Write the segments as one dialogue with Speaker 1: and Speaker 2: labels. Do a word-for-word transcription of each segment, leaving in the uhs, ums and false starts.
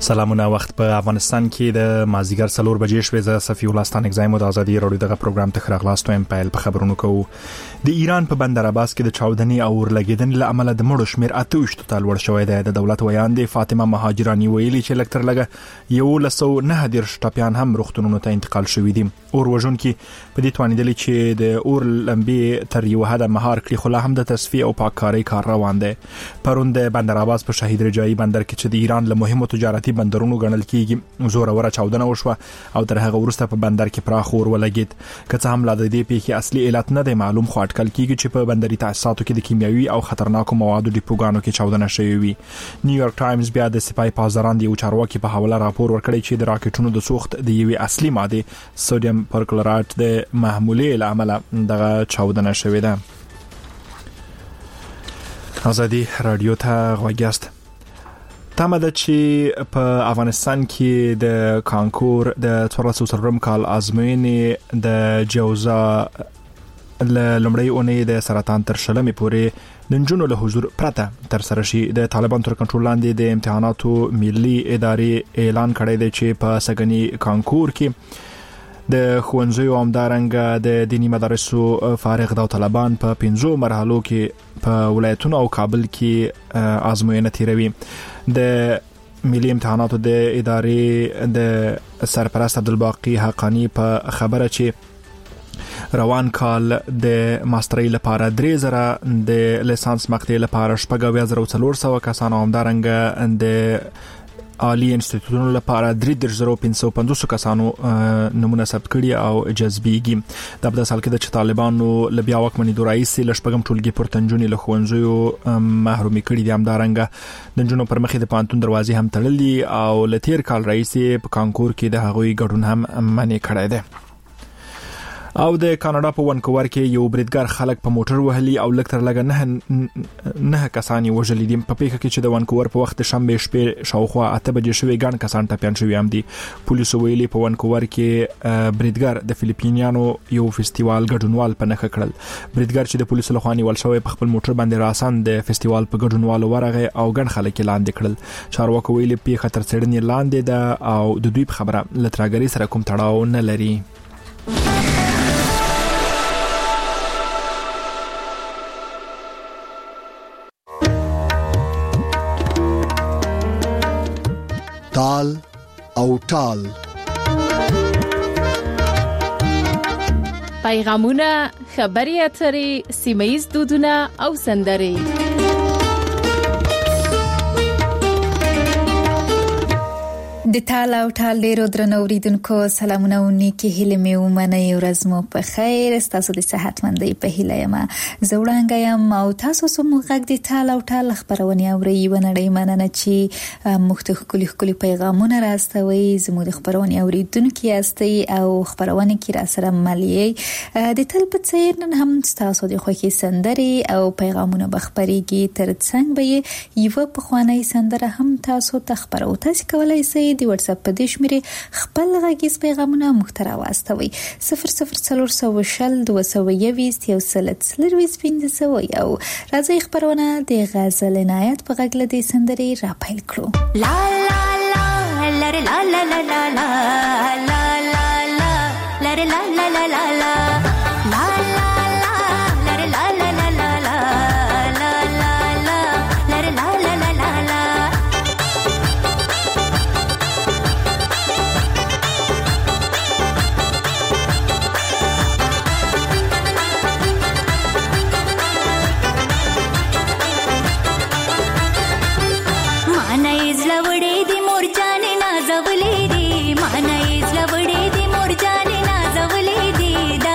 Speaker 1: سلامونه. وخت په افغانستان کې د مازیګر څلور بجې شوې. زه صفی الله ستان اگزایم د ازادي رادیو دغه پروګرام ته خراغلاستو ام پایل په خبرونو کوو. د ایران په بندر عباس کې د چاودنې او ورلګیدنې لامل د مړو شمیر اته ویشت ته لوړ شوی دی. د دولت ویاند فاطمه مهاجرانی ویلي چې لکتر لګه یو لسو نه دیرش ټاپیان هم روغتونونو ته انتقال شوی دي. اور وژن کې په دې توانیدل چې د اور لمبي تر یو حد مهار کړي، خو لا هم د تصفیه او پاککاری کار روان دی. پرون د بندر عباس په شهید رجایی بندر کې چې د ایران له مهمو تجارتي بندرونو ګڼل کیږي زوره وره چاودنه وشوه او تر هغه وروسته په بندر کې پراخ اور ولګید. که څه هم لا د دې پیښې اصلي علت نه دی معلوم، خو اټکل کیږي چې په بندري تاسیساتو کې د کیمیاوي او خطرناکو موادو ډیپوګانو کې چاودنه شوې وي. نیویارک ټایمز بیا د سپای پاسداران دی او چارواکي په حواله راپور ورکړی چې د راکټونو د سوخت د یوې اصلي ماده سوډیم پرکلورایت د محمولې لامل دغه چاودنه شوې ده. ازادي رادیو ته غوږیاست. تمه ده چې په افغانستان کې د کانکور د څوارلس څلورم کال ازموینې د جوزا لومړی اونۍ د سرطان تر شلمې پورې د نجونو له حضور پرته تر سره شي. د طالبان تر کنټرول لاندې د امتحاناتو ملي ادارې اعلان کړی دی چې په سګنی کانکور کې د ښوونځیو همدارنګه د دینی مدارسو فارغ د طالبان په پنځو مرحلو کې په ولایتونو او کابل کې ازموینه تیروي. د ملي امتحاناتو د ادارې د سرپرست عبدالباقی حقانی په خبره چې روان کال د ماسترۍ لپاره درې زره، د لیسانس مقطع لپاره شپږ اویا زره څلور سوه کسان او همدارنګه د عالی انسټیټیوټونو لپاره درې دېرش زره پنځه سوه پنځوس کسانو نمونه ثبت کړي او جذبېږي. دا په داسې حال کې چې طالبانو له بیا واکمنېدو راهیسې له شپږم ټولګي پورته نجونې له ښوونځیو محرومې کړي دي. همدارنګه د نجونو پر مخې د پوهنتون دروازې هم تړلي او له تېر کال راهیسې په کانکور کې د هغوی ګډون هم منع کړی دی. او د کاناډا په ونکوور کې یو بریدګر خلک په موټر وهلي او لکتر لګه نه نه کسان وژلي دي. په پیښه کې چې د ونکوور په وخت د شنبه شپې شاوخوا اته بجې شوې ګڼ کسان ټپیان شوي هم دي. پولیسو ویلي په ونکوور کې بریدګر د فلیپینیانو یو فستیوال ګډونوال په نښه کړل. بریدګر چې د پولیسو لخوا نیول شوی په خپل موټر باندې راسن د فستیوال په ګډونوالو ورغه او ګڼ خلک لاندې کړل. چارواکو ویلي پیښه تر څېړنې لاندې ده او د دوی په خبره لتراګری سره کوم تړاو نه لري.
Speaker 2: تال او ټال
Speaker 3: پیغامونه، خبري اترې، سیمه‌ییز دودونه او سندرې.
Speaker 4: د تال او ټال ډیرو درنو اوریدونکو سلامونه او نیکی هیله مې ومنئ. ورځ مو په خیر، تاسو د صحت مندۍ په هیله یم. زه وړاندې یم او تاسو سم غږ د تال او ټال خبرونه اورئ. ونړۍ مننه چې مختلف کلی کلی پیغامونه راستوي. زموږ د خبرونه اوریدونکو یاستئ او خبرونه کې را سره ملي د تل په څیر نن هم تاسو د خوښي سندرې او پیغامونه بخبريږي. ترڅنګ به یو په خواني سندره هم تاسو ته خبرو. تاسو کولای شئ د واتس اپ په دې شمیره خپل غږیز پیغامونه محتوا واستوي. صفر صفر څلور سوه شل دوه سوه یویشت یو سل څلوېښت پنځه سوه یو. راځي خبرونه د غزل عنایت په غږ لدې سندرې را پیل کړو.
Speaker 5: لا لا لا لا لا لا لا لا لا لا لا لا لا لا لا لا
Speaker 6: دا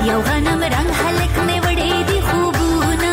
Speaker 5: یو غنم رنگ هلک مې وړې دي خوبونه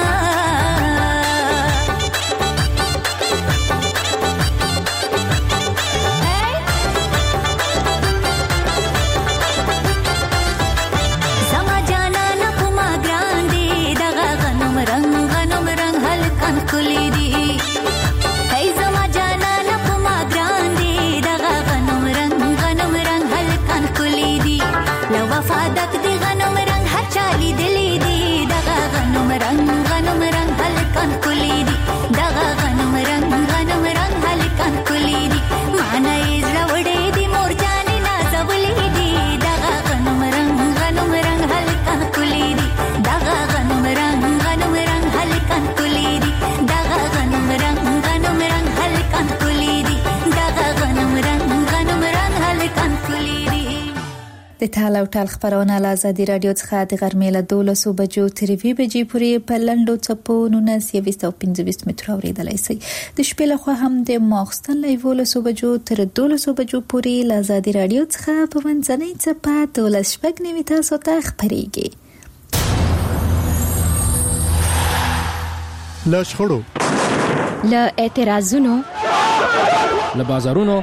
Speaker 5: زما جانانه په ما ګران دي دغه غنم رنگ غنم رنگ هلکان ښکلي دي هی زما جانانه په ما ګران دي دغه غنم رنگ غنم رنگ هلکان ښکلي دي له وفادک دي غنم رنگ هر چا لیدلی دي دغه غنم رنگ غنم رنگ هلکان ښکلي دي دغه غنم رنگ غنم رنگ هلکان ښکلي دي معنی یې زړه وړې دي مور جانې نازولې دي دغه غنم رنگ غنم رنگ هلکان ښکلي دي دغه غنم رنگ غنم رنگ هلکان ښکلي دي دغه غنم رنگ غنم رنگ هلکان ښکلي دي دغه غنم رنگ غنم رنگ هلکان ښکلي دي.
Speaker 4: د ټال او ټال خبرونه له ازادي رادیو څخه د غرمې له دولسو بجو تر یوې بجې پورې په لنډو څپو نولس یویشت او پنځه ویشت مترو اورېدلی شئ. د شپې لخوا هم د ماخوستن له یولسو بجو تر دولسو بجو پورې له ازادي رادیو څخه په منځنۍ څپه دولس شپږ نوي تاسو ته خپرېږي.
Speaker 2: له شخړو،
Speaker 3: له اعتراضونو،
Speaker 6: له بازارونو،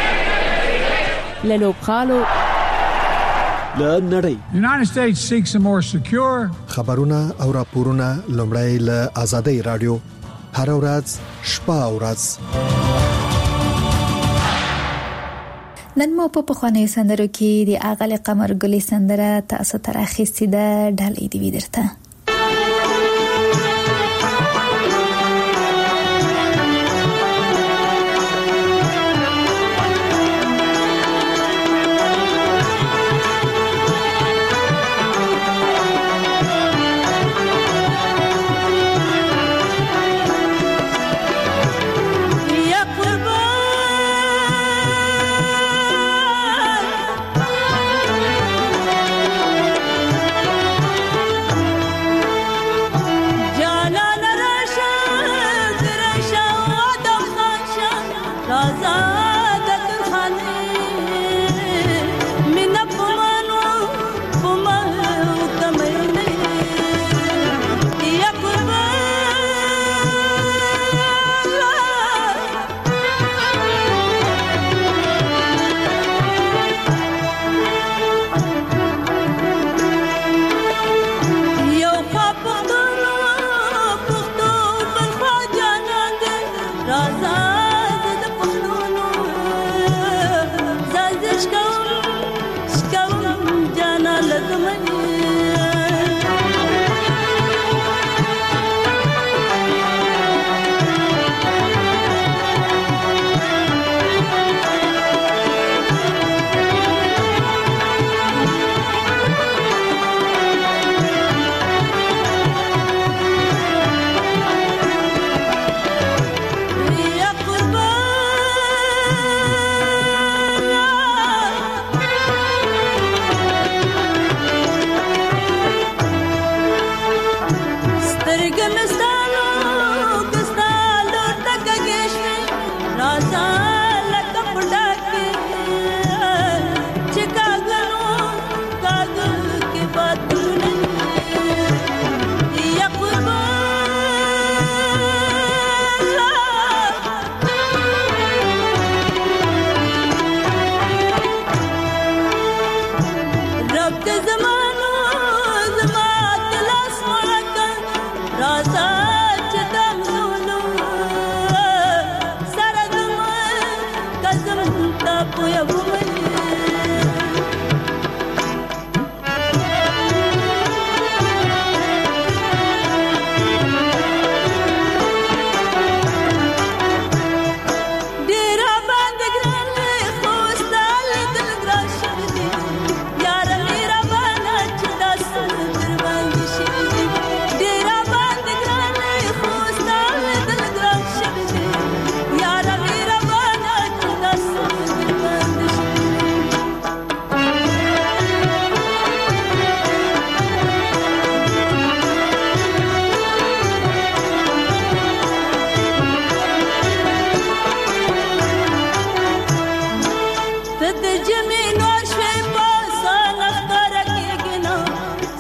Speaker 3: له لوبغالو،
Speaker 7: له نړۍ.
Speaker 8: The United States seeks a more secure.
Speaker 2: خبرونه او راپورونه لومړی له آزادۍ رادیو هر ورځ شپه او ورځ.
Speaker 4: نن مو په پخوانیو سندرو کې د اغل قمر ګلې سندره تاسو ته راخیستې ده. ډالۍ دې وي درته.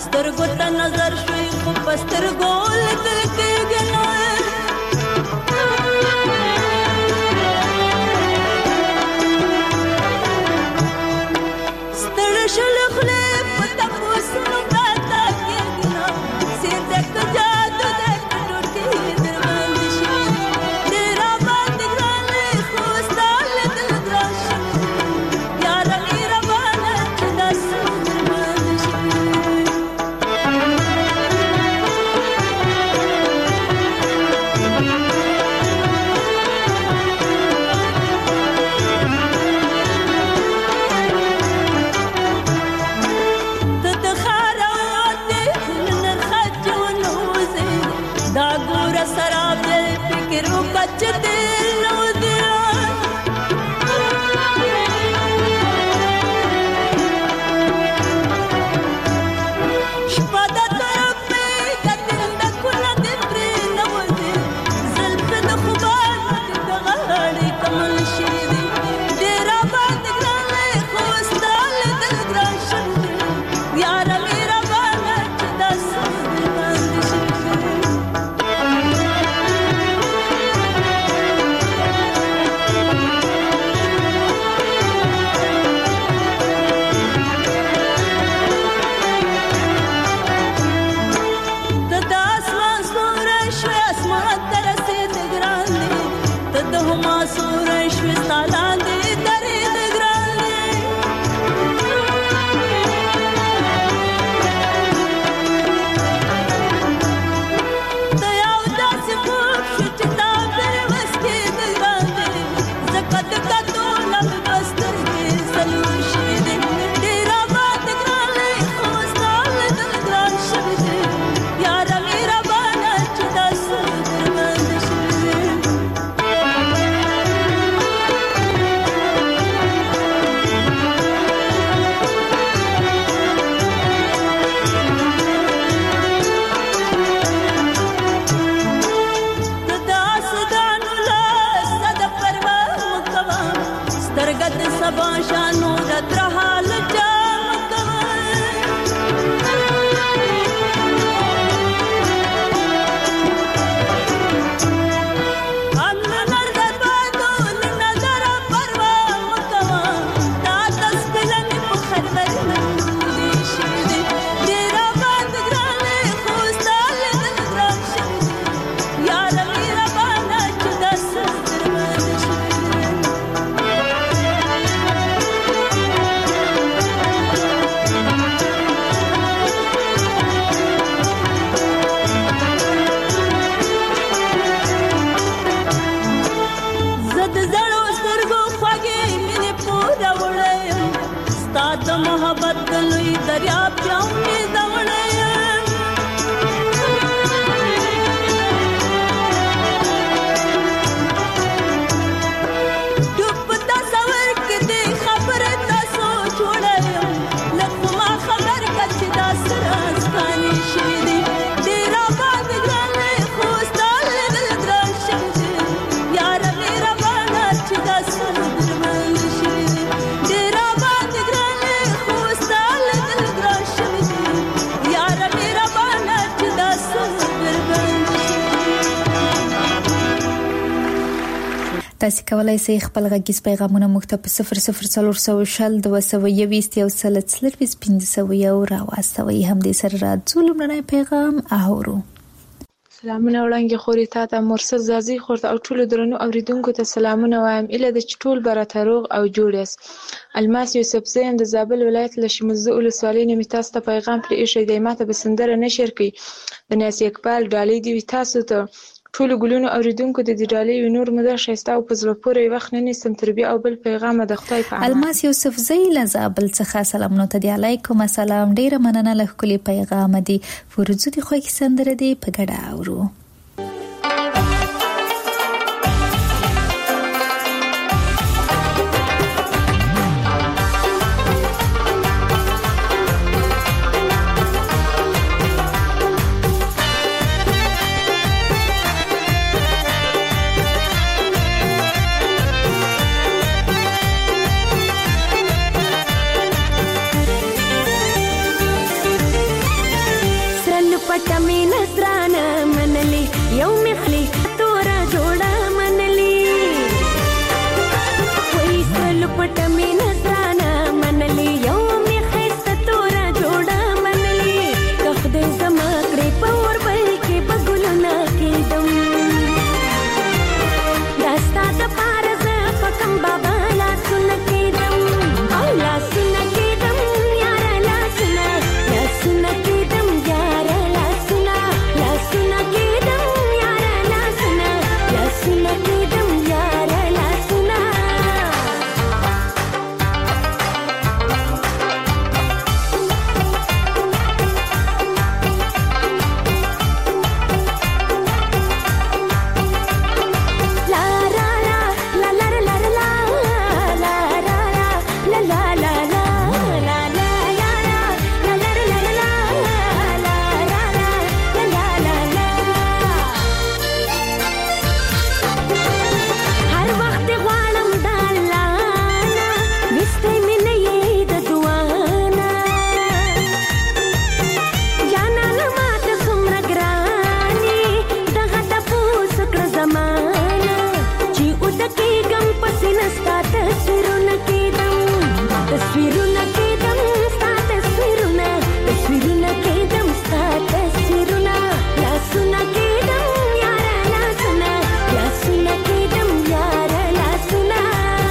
Speaker 5: سترګو ته نظر شوي خو په سترګو لیدل کېږي نه ستړی شوې خولې په تپوسونو پراته کېږي نه سیر دی که جادو دی که ټوټې درباندې شوي دې راباندې ګران دی خو ستا لیدل ګران شوي یاره ای ربانه چې داسې درباندې شوي
Speaker 4: تاسو کولای شئ خپل غږیز پیغامونه موږ ته په صفر صفر څلور سوه شل دوه سوه یوویشت یو سل څلرویشت پنځه سوه یو راواستوئ. همدې سره راځو لومړنی پیغام اورو.
Speaker 9: سلامونه وړاندې خوري تا ته مرسل زازي خورته او ټولو درنو اوریدونکو ته سلامونه وایم. اله د چټول برته روغ او جوړ یاست. الماس یوسف زین د زابل ولایت له شمزه ولسوالۍ نه می تاسو ته پیغام پرې ایښی دی. ماته به سندره نشر کوي د ناصر اقبال ډالۍ دی. تاسو ته ټولو ګلونو اوریدونکو د دې ډالۍ وی نور مده شایسته او په زړه پورې وخت نه نیسم تربیه او بل پیغام د خدای په امان.
Speaker 4: الماس یوسف زین له زابل څخه سلامونه ته دی. علیکم السلام. ډیره مننه له خپل پیغام دی. فرزو دی خو کی سندره دی په ګډه اورو.
Speaker 10: پټه مې نظرانه منلې یو مخلي تورا جوړه منلې وای سل پټه مې نظرانه منلې یو مخسته تورا جوړه منلې کخ دې زما کړې پور بل کې بګلونه کېدم داستا د پارز پکم بابا لا سن کېدم او لا سن کېدم یار لا سن لا سن کېدم یار لا سن لا سن کېدم یار لا سن لا سن کېدم یار لا سن تصویرونه کېدم ستا تصویرونه تصویرونه کېدم ستا تصویرونه لاسونه کېدم یاره لاسونه لاسونه کېدم یاره لاسونه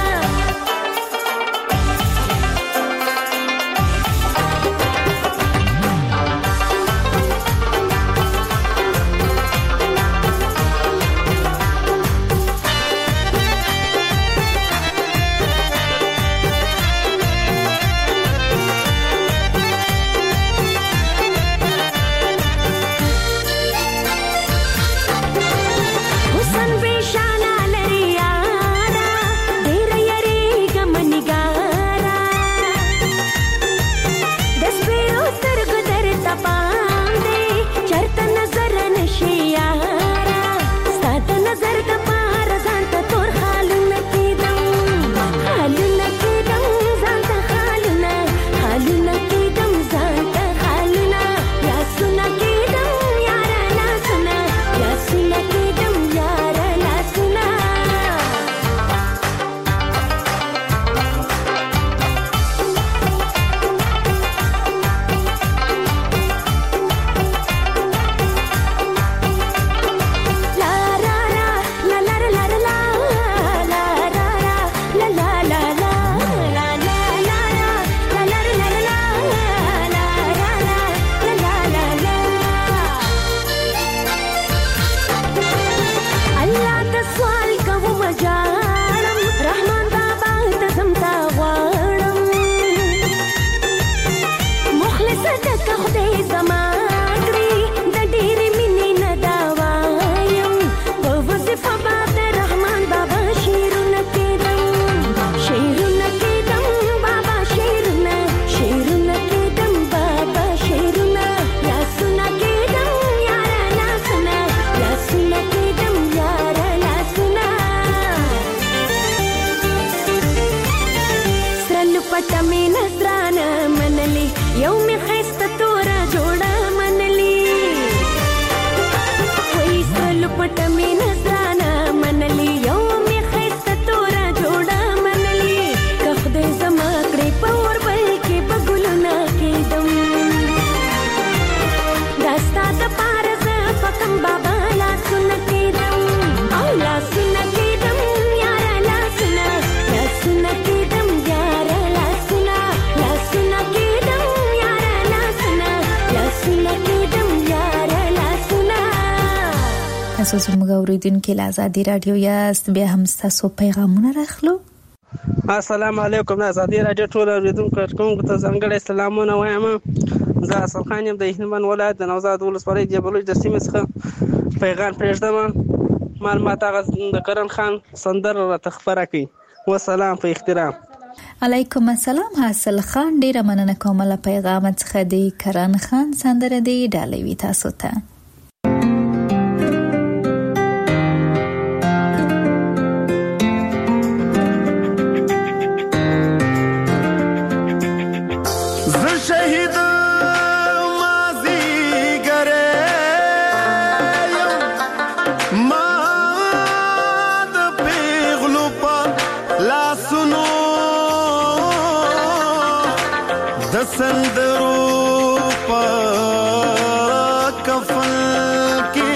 Speaker 10: پټه مې نظرانه منلې یو مې ښایسته توره جوړه منلې وای سل پټه مې نظرانه منلې یو مې ښایسته توره جوړه منلې که خدای زما کړې په اور بل کې به ګلونه کېدم دا ستا دپاره زه په کم بابا لاسونه کېدم او لاسونه کېدم یاره لاسونه لاسونه کېدم یاره
Speaker 4: تاسو زموږ اوریدونکو له ازادي رادیو یاست بیا هم تاسو پیغامونه راخلو
Speaker 11: السلام علیکم ازادي رادیو ټول اوریدونکو کوم ته ځانګړی سلامونه وایم زه اصل خان یم د هلمند ولایت د نوزاد ولسوالۍ جبلوج د سیمې څخه پیغام پرېږدم معلومات هغه د کرن خان سندره راته خپره کړي وسلام په احترام
Speaker 4: علیکم السلام حاصل خان ډیره مننه کوم له پیغام څخه د کرن خان سندره دی ډالوي تاسو ته
Speaker 12: شهید مازی گره سندرو په کفن کې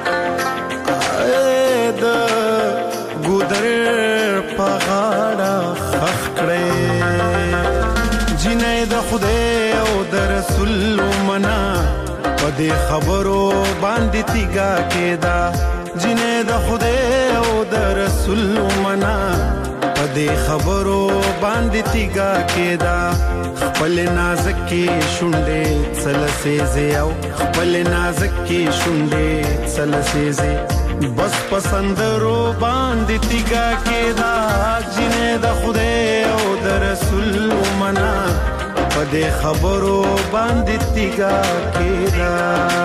Speaker 12: د ګودر په غاړه خخ کړې جنې د خدای او د رسول منا په دې خبرو باندې تیګه کېدا جنې د خدای او د رسول منا په دې خبرو باندې تیګه کېدا خپل نازکې شونډې څلسېزې او خپل نازکې شونډې څلسېزې بس پسندرو باندې تیګه کېدا جنې د خدای او د رسول منا په دې خبرو باندې تیګه کېدا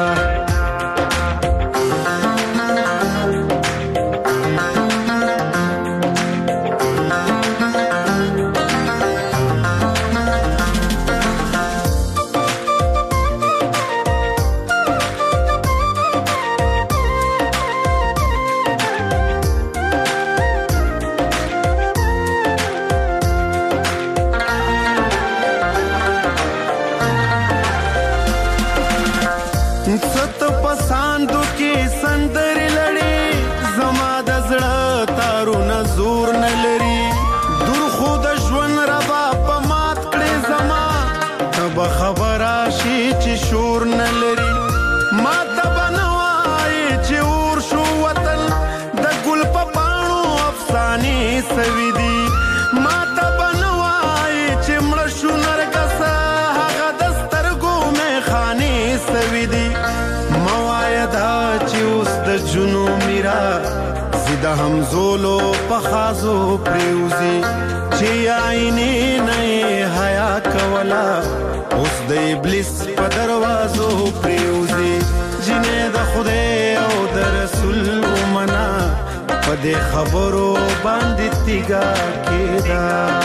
Speaker 12: ست پساندو کې سندر لړې زما د زړه تارونه زور نه لري دور خو د ژوند ربا په مات کړې زما تب خبره شي چې شور نه لري ما ته بنوای چې اور شو وطن د ګل په پاڼو افسانې سوي دي ما ته بنوای چې مړ شو نرګس هغه د سترګو مې خانې سوي دي موایدا چې اوس د جنو میرا زیده همزولو پخازو پریوزی چې آئینی نئی حیا کولا اوس د ابلیس په دروازو پریوزی جنې د خدای او د رسول منا په دې خبرو باندې تیګه کېدا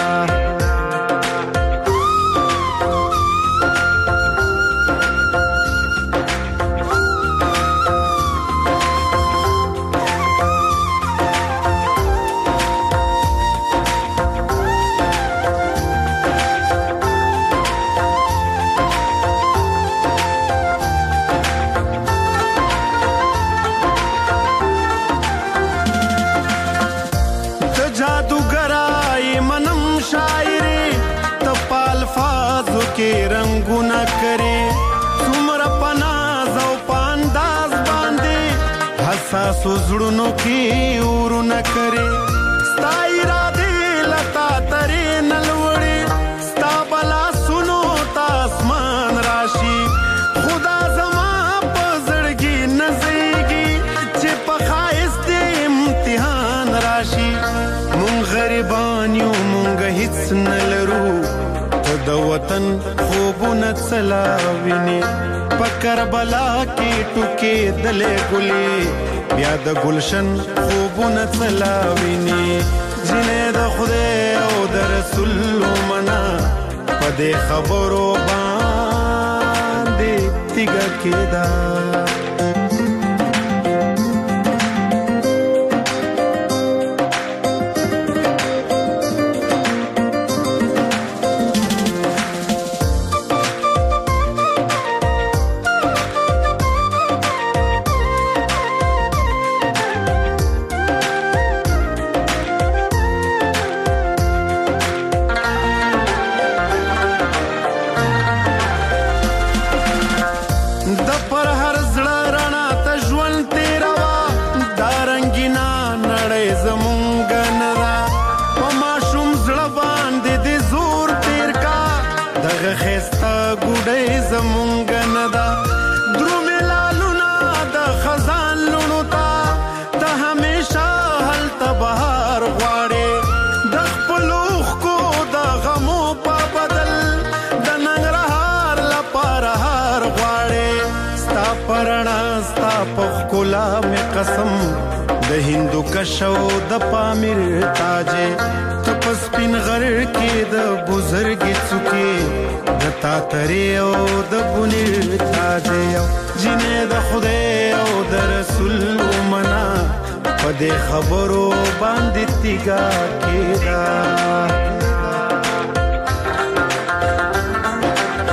Speaker 12: کې رنگونه کرے څومره پناز او پانداز باندې حساس زړونو کې ورونه کرے ستا اراده لتا ترې نلوړې ستا بلا سنو تا اسمان راشي خدا زما په زړګي نزيږي چې په خایست امتحان راشي مونږ غریبان یو مونږ هیڅ نلرو د وطن خوبونه څلاویني په کربلا کې ټوکې دلې ګلې بیا د گلشن خوبونه څلاویني جنې د خدای او د رسول منا په دې خبرو باندې تیګه کېدا قسم د هندو کشو د پامیر تاجه تپس پین غر کې د بزرګي څوکي د تاتری او د بنیر تاجه جنې د خدای او د رسول منا په دې خبرو باندې تیګه کېدا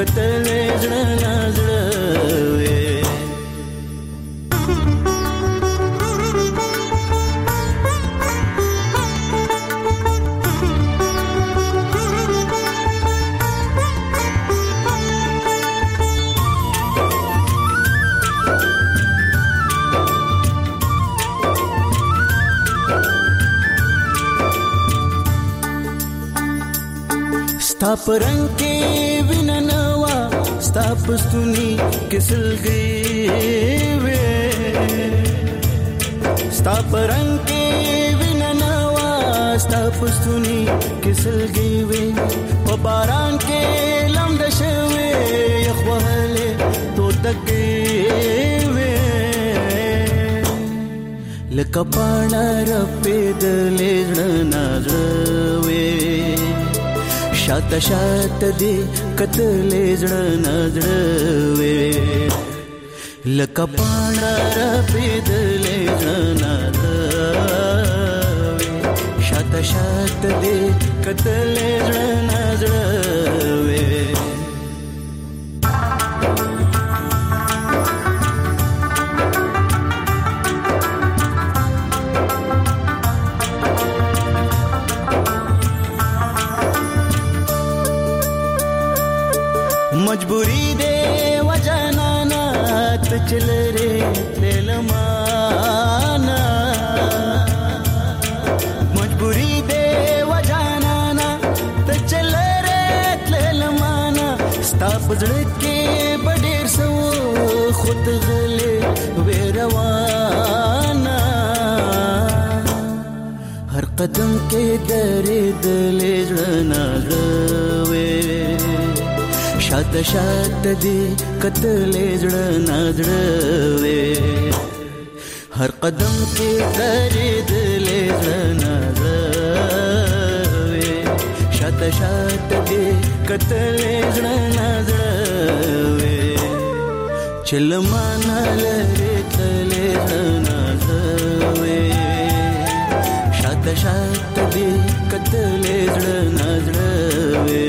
Speaker 13: کتلې زړه نازړه وې ستا پرنګ کې ویننوا ستا پستونی کسل گئی وې ستا پرنګ کې ویننوا ستا پستونی کسل گئی وې په باران کې لمد شوي یخوهله تو دګې وې لکه پاڼه رپې دلې نازوي شات شات دی کتلې زړه نازړه وې لکه پاڼه رپې دلې زړه نازړه وې شات شات دی کتلې زړه نازړه وې مجبوری دے وجنانا تچل رے للمانا مجبوری دے وجنانا تچل رے للمانا ستا پزړ کې بډیر سو خود غلې ویروانا هر قدم کې درې دلې ژونا غوي شات شات دی کتلې زړه نازړه وې هر قدم کې درې دلې زړه نازړه وې شات شات دی کتلې زړه نازړه وې چلمانه لري تلې زړه نازړه وې شات شات دی کتلې زړه نازړه وې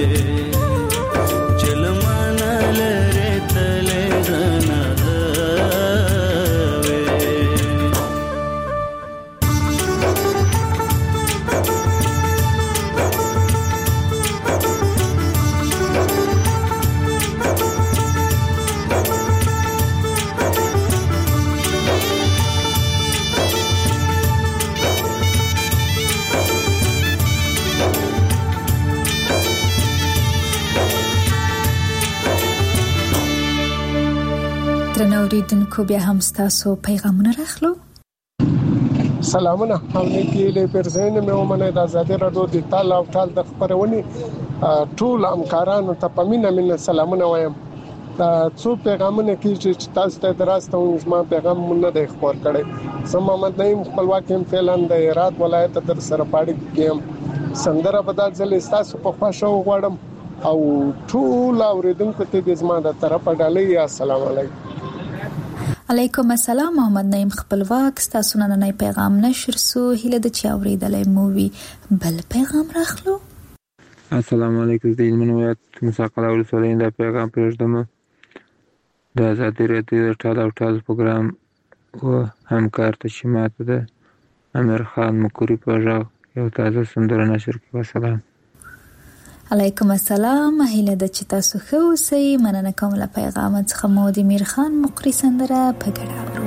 Speaker 4: اوریدونکو بیا هم ستاسو پیغامونه راخلو.
Speaker 14: سلامونه او نیکی له پرځین مې ومنه د آزادي رادیو د تعال او تعال د خبرونې ټول همکارانو ته پمینه من سلامونه وایم. څو پیغامونه کې چې تاسو ته دراسته وو ما پیغام مونږ نه خبر کړي. سم محمد نعیم خپلواک هم فعلن د هرات ولایت در سره پاړی کې سندره بدل ځل تاسو په خوښو غواړم او ټول اوریدونکو ته د زما د طرفه ډالۍ السلام علیکم.
Speaker 4: علیکم السلام محمد نعیم خپلواک ستاسو نننۍ پیغام نشر سو هله د چا اوریدلې مووي بل پیغام راخلو.
Speaker 15: السلام علیکم د منویات مساقله ولسوالۍ دا پیغام پرېږدم د آزادي رادیو د ټال او ټال پروګرام او همکار ته چې ماته د امیر خان مکوري په ژغ یو تازه سندره نشر کړي. والسلام.
Speaker 4: علیکم السلام هله د چې تاسو ښه اوسئ. مننه کوم له پیغام څخه مو د امیر خان مقری سندره په ګډه اورو.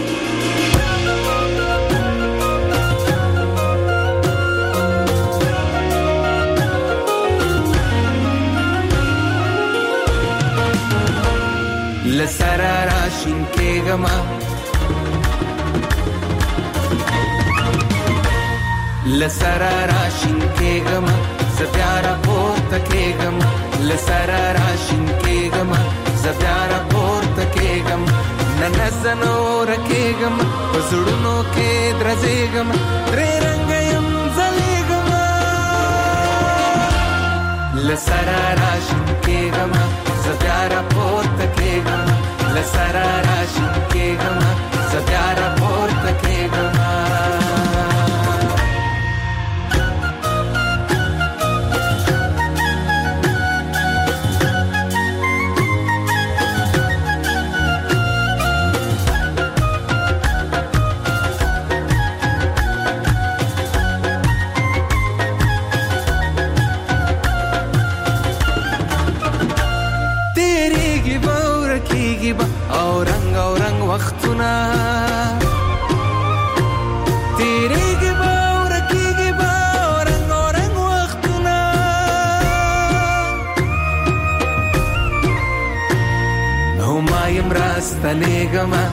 Speaker 16: لسرا راشین کېږما لسرا راشین کېږما زبیارا پورته کېږم لسرا راشین کېږم زبیارا پورته کېږم نن زنور کېږم پزړونو کې درځېږم درې رنگ يم زلېږم لسرا راشین کېږم زبیارا پورته کېږم لسرا راشین کېږم زبیارا پورته کېږم. راستنېږمه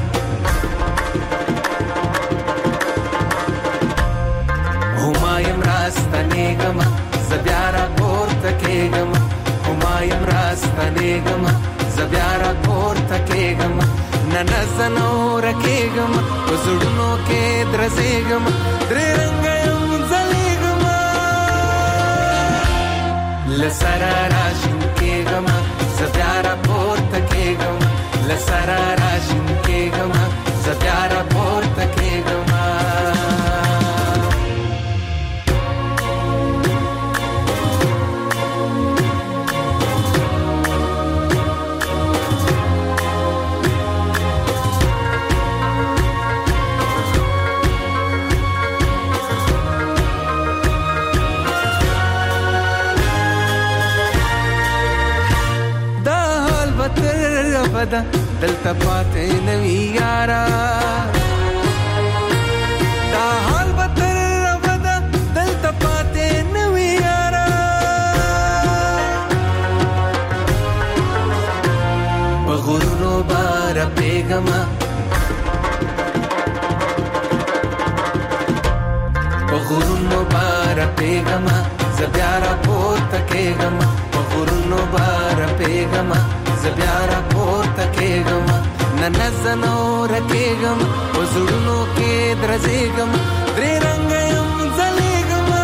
Speaker 16: همایم راستنېږمه زه بیا راپورته کېږمه همایم راستنېږمه زه بیا راپورته کېږمه نه نه زه نوره کېږمه په زړونو کې درزېږمه درې رنګه یم ځلېږمه له سره راشین کېږمه زه بیا راپورته کېږمه له سره راشین کېږمه زه بیا راپورته کېږمه بدا دلته پاتې نوي یارا دا حال به تر ابده دلته پاتې نوي یارا په غرونو به رپېږمه په غرونو به رپېږمه زه بیا راپورته کېږمه په غرونو به رپېږمه زه بیا راپورته کېږمه نه نه زه نوره کېږم په زړونو کې درزېږم درې رنګه یم ځلېږمه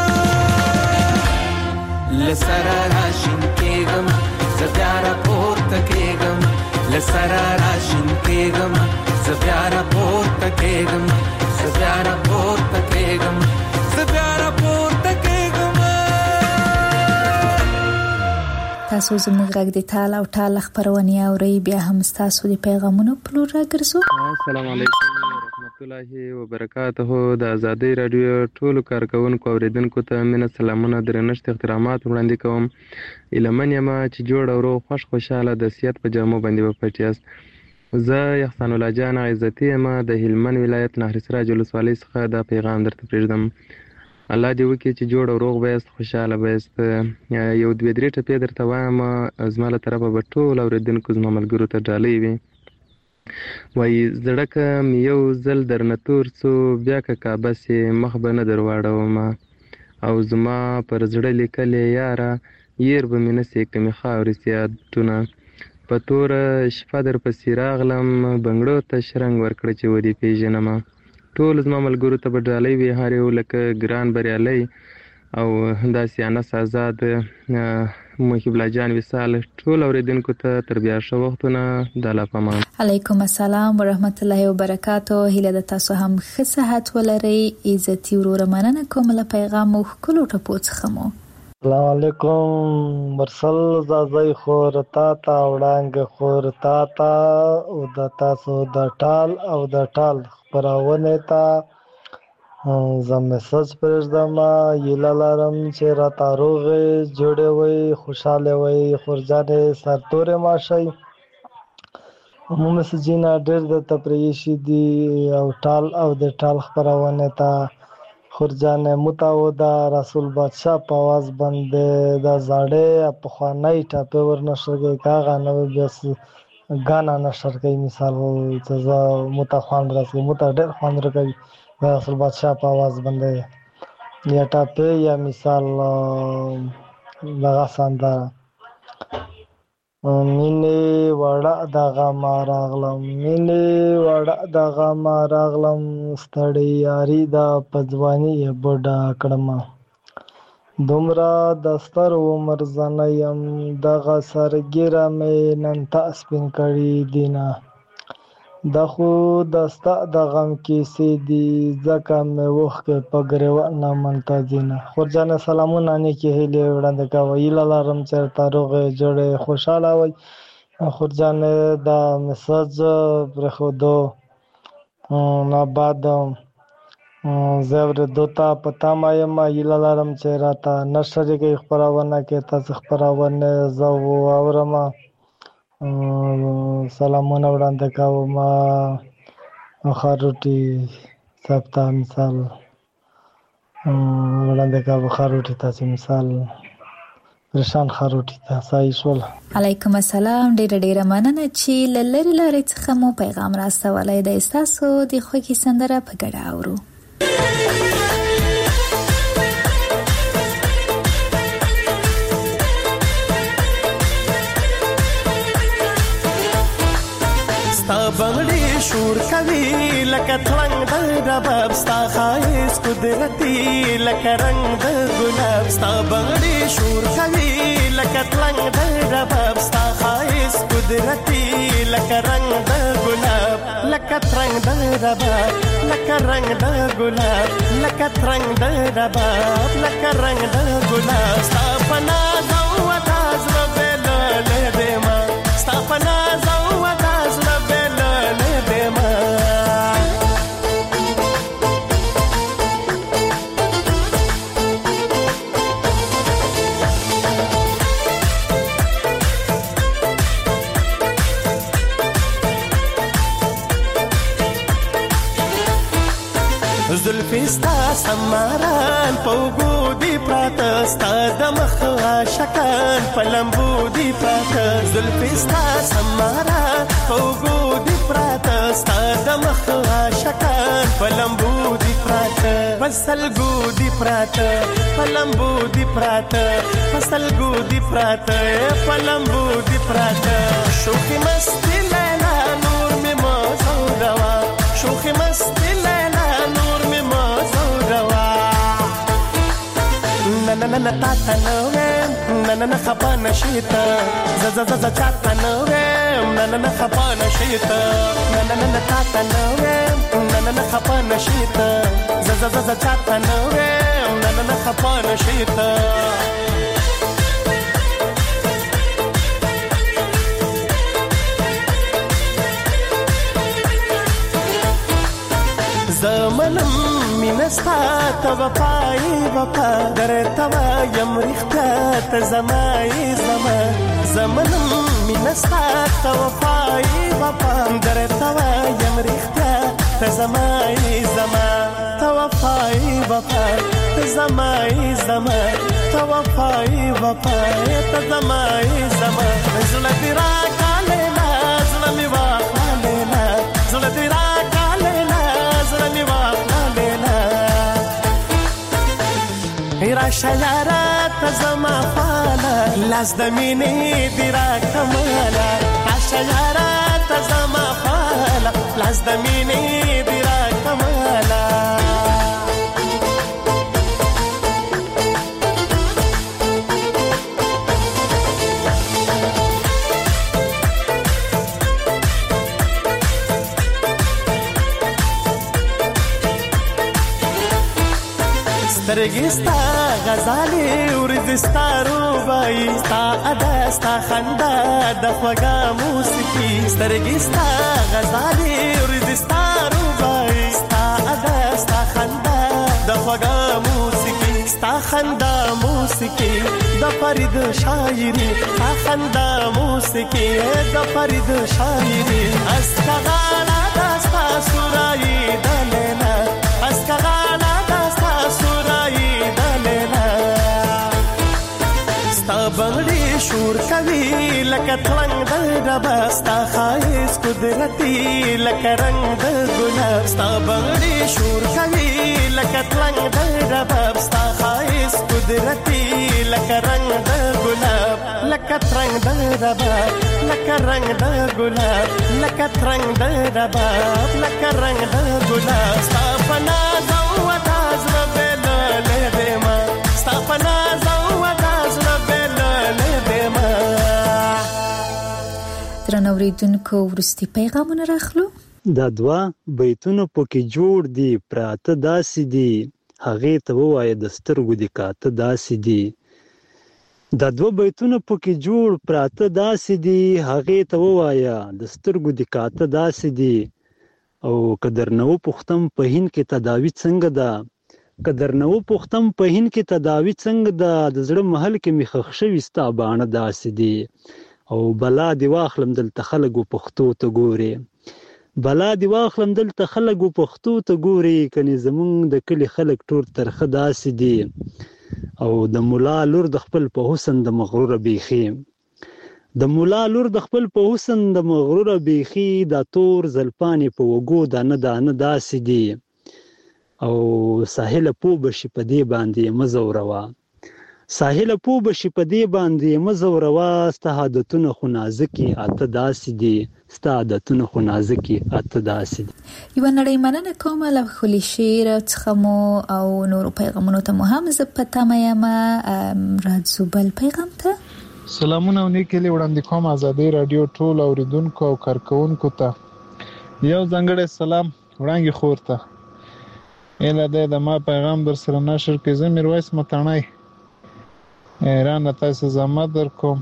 Speaker 16: له سره راشین کېږمه زه بیا راپورته کېږمه له سره راشین کېږمه زه بیا راپورته کېږمه زه بیا راپورته کېږمه زه بیا راپورته کېږمه
Speaker 4: تاسو زموږ غږ د ټال او ټال خبرونه اورئ بیا هم تاسو د پیغامونو په لور راګرځو.
Speaker 15: السلام علیکم ورحمت الله وبرکاته. د ازادۍ رادیو ټولو کارکونکو اوریدونکو ته مینه سلامونه درنښت احترامات وړاندې کوم. ایلمن یم چې جوړ او روغ خوش خوشاله د سیادت په جامو باندې وپټ یاست. زه احسان الله جان عزتي یم د هلمند ولایت نهر سراج ولسوالۍ څخه دا پیغام درته پرېږدم. الله دې وکړي چې جوړ او روغ به یاست، خوشحاله به یاست. یو دوې درې ټپې درته وایم، زما له طرفه به ټول اورېدونکو زما ملګرو ته ډالۍ وي. وایي زړه که مې یو ځل درنه تور څو بیا که کعبه سې مخ به نه در واړومه، او زما پر زړه لیکلې یاره ير به مې نه سې که مې خاورې سیادونه. په توره شپه در پسې راغلم بنګړو ته شرنګ ورکړه چې ودې پېژنمه. ټول زما ملګرو ته به ډالۍ وي، هر یو لکه ګران بریالی او داسې انس آزاد محب الله جان وصال ټول اوریدونکو ته تر بیا ښه وختونه د الله په امان.
Speaker 4: علیکم السلام ورحمت الله وبرکاتو. هیله د تاسو هم ښه صحت ولرئ. عزتي وروره مننه کوم له پیغام مو ښکلو ټپو څخه مو.
Speaker 17: السلام علیکم. مرسل زازی خور تا تا وړانګ خور تا تا او د تاسو د ټال او د ټال خبرونه تا زه میسج پرېږدم. هیله لرم چې راته روغې جوړې وئ، خوشحاله وئ، خورجانې سرتورې ماشئ. مو میسجونه ډېر درته پرېښي دي او ټال او د ټال خپرونې ته خورجانې متعوده رسول بادشاه په آواز باندې د زاړې پخوانۍ ټاپې ورنشر کوي که هغه نوې بیا ګانا نشر کوي. مثال چې زه مته خوند راځي، مته ډېر خوند راکوي د رسول بادشاه په آواز باندې یا ټاپې یا مثال دغه سندره مینې وړه دغه ما راغلم، مینې وړه دغه ما راغلم، ستړی یاري دا په ځواني یې بوډا کړمه. دومره د ستر عمر زنه یم دغه سرګیره مې نن تا سپین کړي دینه. د خو د ستا د غم کیسې دي ځکه مې اوښکې په ګریوان نه منتظینه. خورجانې سلامونه نیکې هیلې وړاندې کوه. هیله لرم چې ورته روغې جوړې خوشحاله وئ. خورجانې د میسج پرېښودو نه بعد زه اورېدو ته په تمه یم. هیله لرم چې راته نه شریکوي خپرونه کې تاسې خپرونې زه واورم. سلامونه وړاندې کوم خاروټي صاحب ته مثال وړاندې کوم، خاروټي تاسې مثال رشان خاروټي ته سایسول.
Speaker 4: علیکم السلام. ډیره ډیره مننه چې لری لری څخه مو پیغام راستولای د احساسو د خوږی سندره په ګډه اورو.
Speaker 12: ستا بنگړي شور کوي لکه ترنګ د رباب ستا خایس قدرتي لکه رنگ د ګلاب ستا بنگړي شور کوي لکه ترنګ د رباب ستا خایس قدرتي لکه رنگ د ګلاب لکه ترنګ د رباب لکه رنگ د ګلاب لکه ترنګ د رباب لکه رنگ د ګلاب ستا پنا زو وداز ربل له دما ستا پنا زو وداز زلفی ستا سماران پوگو دی پراتا ستا دمخ عاشقان پلمبو دی پراتا زلفی ستا سماران پوگو دی پراتا ستا دمخ عاشقان پلمبو دی پراتا پسلگو دی پراتا پلمبو دی پراتا پسلگو دی پراتا پلمبو دی پراتا شوخی مستی لیلا نور می موزو روا شوخی مستی لیلا na na na ta ta no na na na khapa na shita za za za za cha ta no na na na khapa na shita na na na ta ta no na na na khapa na shita za za za za cha ta no na na na khapa na shita زمنم مینستا تا وفای وفا در توا یم ریختا تا زمای زما زمنم مینستا تا وفای وفا در توا یم ریختا تا زمای زما تا وفای وفا تا زمای زما تا وفای وفا تا زمای زما زړه دې راکاله زړه مې واخاله زړه دې راشه یارا ته زما فاله لاس د مینې دی را کماله راشه یارا ته زما فاله لاس د مینې دی را کماله سترګې ستا غزالې ورځې ستا روبایي ستا ادا ستا خندا د خوږه موسیقي سترګې ستا غزالې ورځې ستا روبایي ستا ادا ستا خندا د خوږه موسیقي ستا خندا موسیقي د فرید شاعري ستا خندا موسیقي د فرید شاعري اسکغالا د ستا سورایي د لیلا اسکغالا بنگړي شور کوي لکه ترنګ د رباب ستا خایس قدرتي لکه رنگ د ګلاب ستا بنگړي شور کوي لکه ترنګ د رباب ستا خایس قدرتي لکه رنگ د ګلاب لکه ترنګ د رباب لکه رنگ د ګلاب لکه ترنګ د رباب لکه رنگ د ګلاب ستا پنا زو وداز ربل له دما ستا پنا زو وداز ربل
Speaker 4: درنوریدونکو ورستی پیغامونه راخلو.
Speaker 18: دا دوا بیتونه پکې جوړ دي پراته داسې دي هغې ته ووایه د سترګو دې کاته داسې دي دا دوا بیتونه پکې جوړ پراته داسې دي هغې ته ووایه د سترګو دې کاته داسې دي او که درنه وپوښتم په هند کې تداوي څنګه ده که درنه وپوښتم په هند کې تداوي څنګه ده د زړه محل کې مې ښخ شوي ستا باڼه داسې دي او بلا دی واخلم دلته خلک پښتو ته ګوري بلا دی واخلم دلته خلک پښتو ته ګوري کني زمونږ د کلی خلک ټول ترخه داسې دي او د مولا لور د خپل په حسن د مغرور بیخي د مولا لور د خپل په حسن د مغرور بیخي د تور زلپانې په وګو دانه دانه داسې دي او ساحل پو بشي په دې باندې مزوروا ساحل پو بشي په دې باندې مزوروا ستهادتونه خو نازکي اته داسې دي ستهادتونه خو نازکي اته داسې دي
Speaker 4: یو نړۍ مننه کوم له خولي شیر څخه مو او نور پیغامونو ته مو هم ز پتا مې ما راځو بل پیغام ته
Speaker 19: سلامونه ونیکلي وړاندې کوم ازادي رادیو ټول اوریدونکو او کارکونکو ته یو ځنګړی سلام وړاندې خورته اله د ما پیغام در سره نشر کې زه میرویس متنای ایران تاسو زما در کوم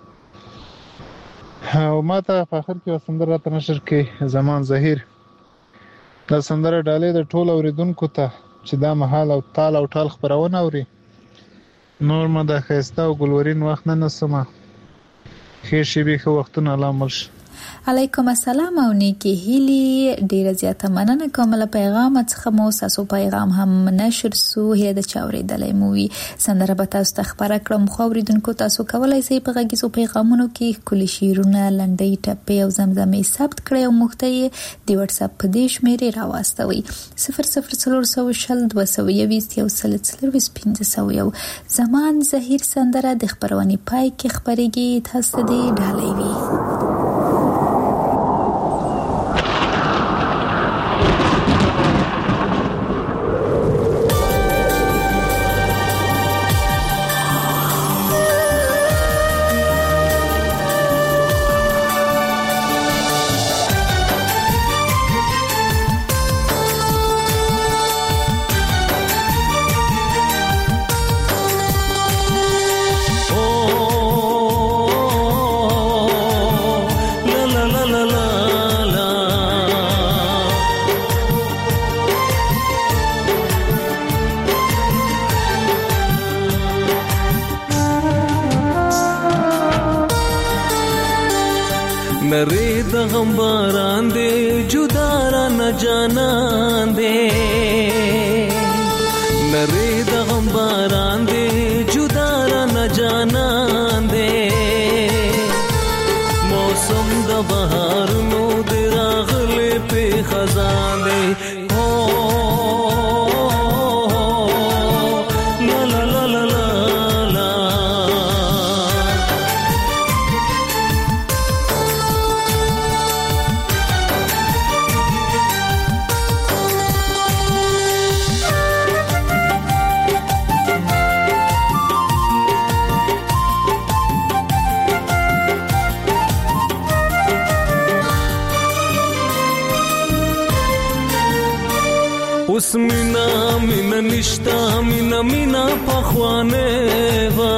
Speaker 19: او ما ته په اخر کې وسندره ته نشر کې زمان ظهیر د سندره ډالې د ټول اوریدونکو ته چې دا محل او تال او ټال خبرونه اوري نور ما د خسته او ګلورین وخت نه نسمه خیر شي به وختونه لامل شي
Speaker 4: علیکم السلام او نیکی هیلی ډیره زیاته مننه کوم له پیغام څخه مو ساسو پیغام هم نشر سو هله د چاوري دلای مووي سندره به تاسو ته خبره کړم خو اوریدونکو تاسو کولای شئ په غږیزو پیغامونو کې کلی شیرونه لنډۍ ټپې او زمزمې ثبت کړئ او مخته دی واتس اپ په دې شمیرې راوستوي صفر صفر څلور سو شل دوه سو یویست یو سل څلور پنځه سو یو زمان ظهیر سندره د خبرونې پای کې خبرېږي تاسو دې ډالۍ وي
Speaker 13: نری د غم باران دے جدا را نہ جانان دے نری د غم باران دے جدا را نہ جانان دے موسم د بہار نو دے راغلے پہ خزان دے ہو لا لا لا لا لا اس مینا مینا نشتا مینا مینا پخوانے وا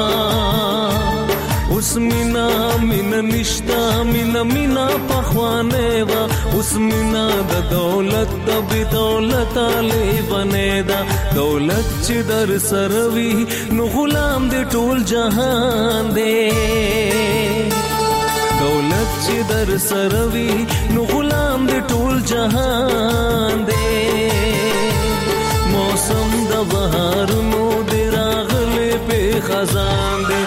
Speaker 13: اس مینا مینا نشتا مینا مینا پخوانے وا اس مینا د دولت د بی دولت علی بنے دا دولت چې در سروي نو غلام دې ټول جهان دې دولت چې در سروي نو غلام دې ټول جهان دې موسم د بهار نو دې راغلې په خزان دې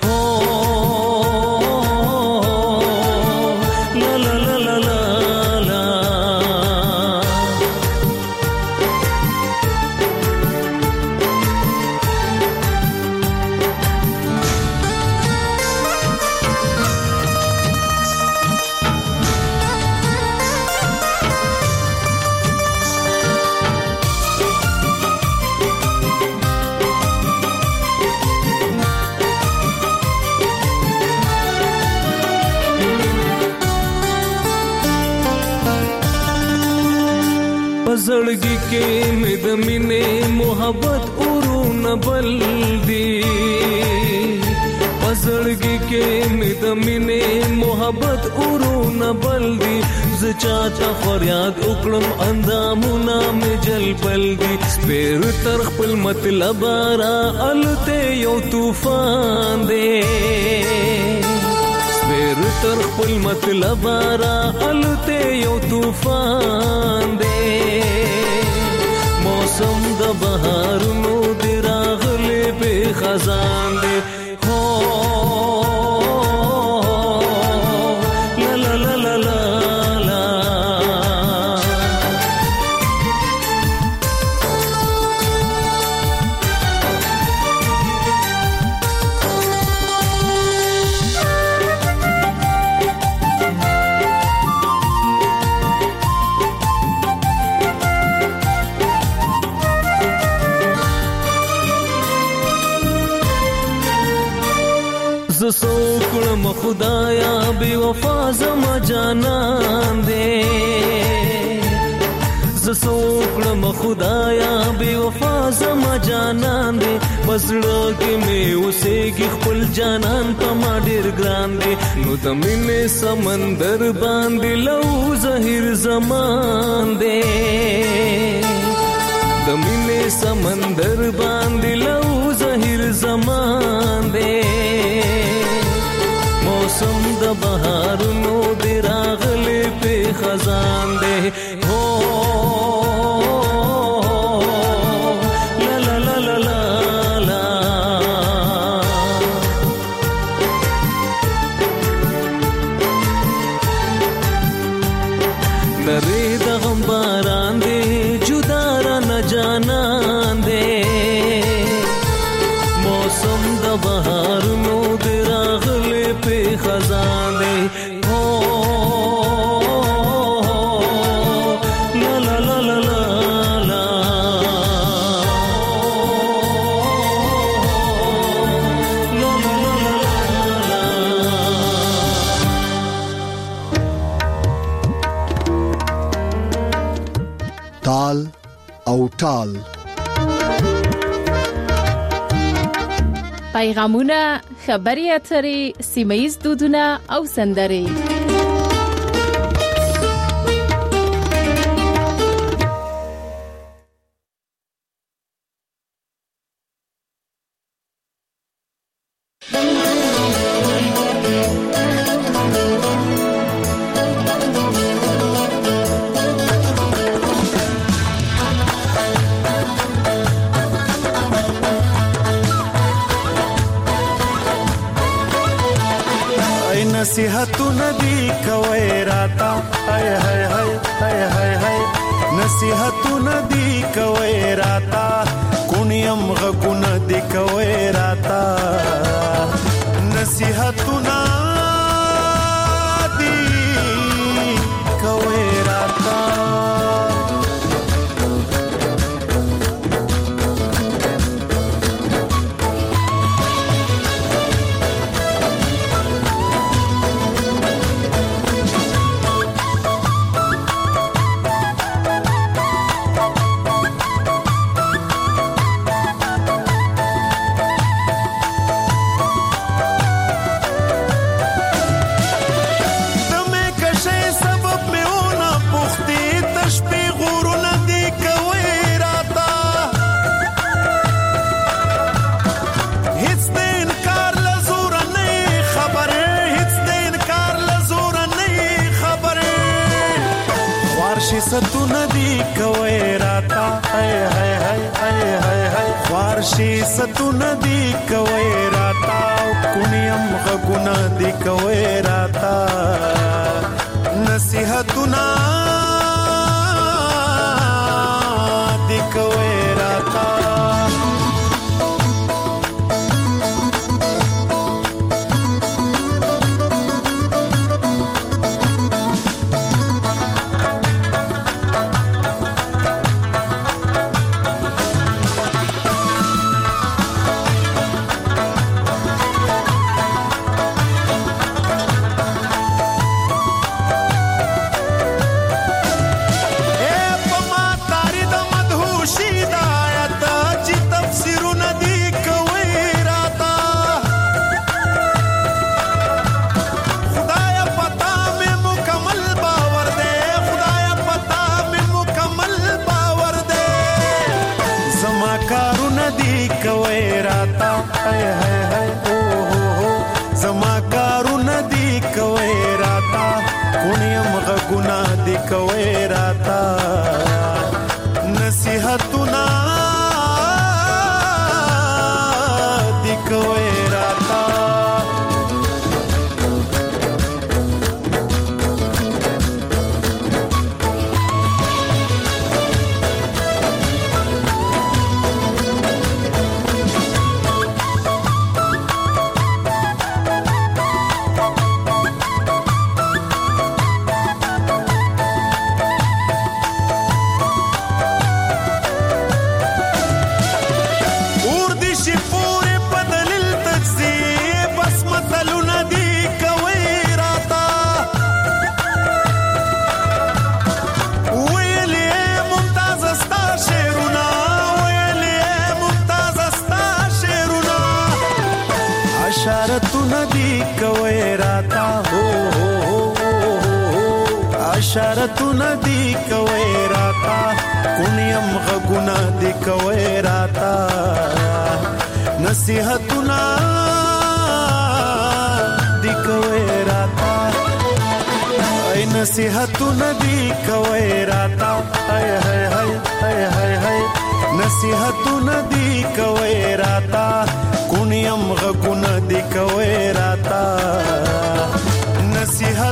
Speaker 13: لا لا لا لا لا لا زړګي کې مې د مینې محبت اورونه بل دي زړګي کې مې د مینې محبت اورونه بل دي ز چاته فریاد وکړم اندامونه مې جلبل دي سپیر تر خپل مطلب را الته یو طوفان دی سپیر تر خپل مطلب را الته یو طوفان دی موسم د بهار نو دی راغلې زسوکړم خدایا بے وفا زما جانان دے زسوکړم خدایا بے وفا زما جانان دے پسړه کې مې اوسېږي خپل جانان په ما ډېر ګران دے نو د مینې سمندر باندې لو زهیر زمان دے د مینې سمندر باندې لو زهیر زمان دے موسم د بهارونو دی راغلی په خزان دی هو لا لا لا لا لا لا نری د غم باران دی جدا را نه جانان دی موسم د بهارونو دی راغلی په خزان دی هو لا لا لا لا لا لا لا لا
Speaker 2: تال او ټال
Speaker 3: پیغامونه، خبري اترې، سیمه‌ییز دودونه او سندرې.
Speaker 12: نصیحتونه دی کوي راتا هاي هاي هاي هاي هاي هاي نصیحتونه دی کوي راتا کونیم غونه دی کوي راتا نصیحتونه دی کوي راتا ستونه دی کوي راتا هاي هاي هاي هاي هاي هاي فارشي ستونه دی کوي راتا کونیم غونه دی کوي راتا نصیحتونه دی کوي راتا کوي راتا نصیحتونه دی کوي راتا نصیحتونه دی کوي راتا کونیم غګونه دی کوي راتا نصیحتونه دی کوي راتا ای نصیحتونه دی کوي راتا هاي هاي هاي هاي هاي هاي نصیحتونه دی کوي راتا کونیم غګونه دی کوي راتا نصیحت